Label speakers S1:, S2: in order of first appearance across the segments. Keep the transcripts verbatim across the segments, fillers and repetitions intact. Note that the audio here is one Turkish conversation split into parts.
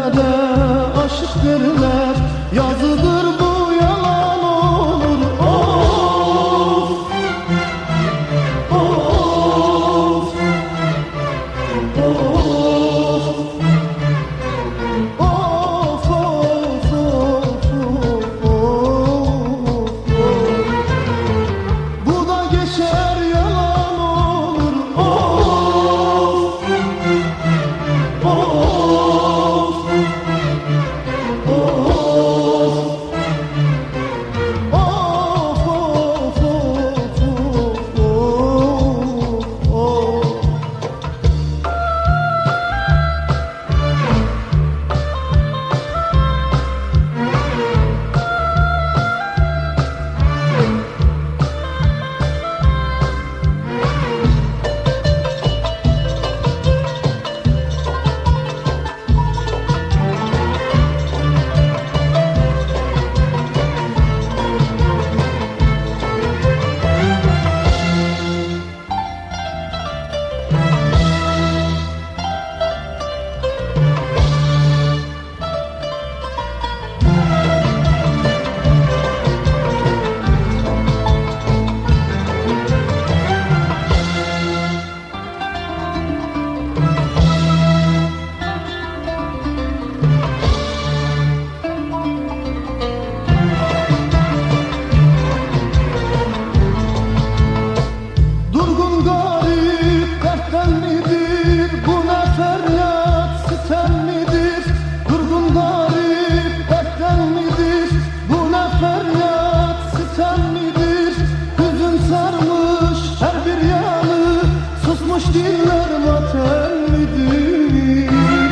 S1: sevenlere aşık derler. Yazıdır bu, yalan olur. Of, of, of, of, of, of, of. Bu da geçer, yalan olur. Of, of, durgun garip dertten midir? Bu ne feryat sitem midir? Durgun garip dertten midir? Bu ne feryat sitem midir? Hüzün sarmış her bir yanı, susmuş diller matem midir?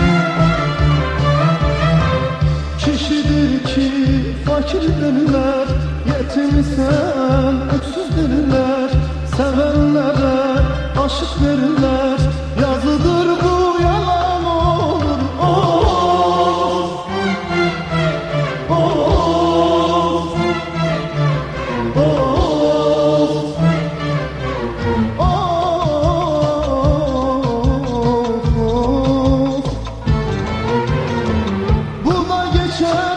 S1: Kişidir ki fakirdirler, yetimsen öksüzdürler. Sevenlere aşık verirler. Yazıdır bu, yalan olur. Of, of, of, of, of. Bu da geçer.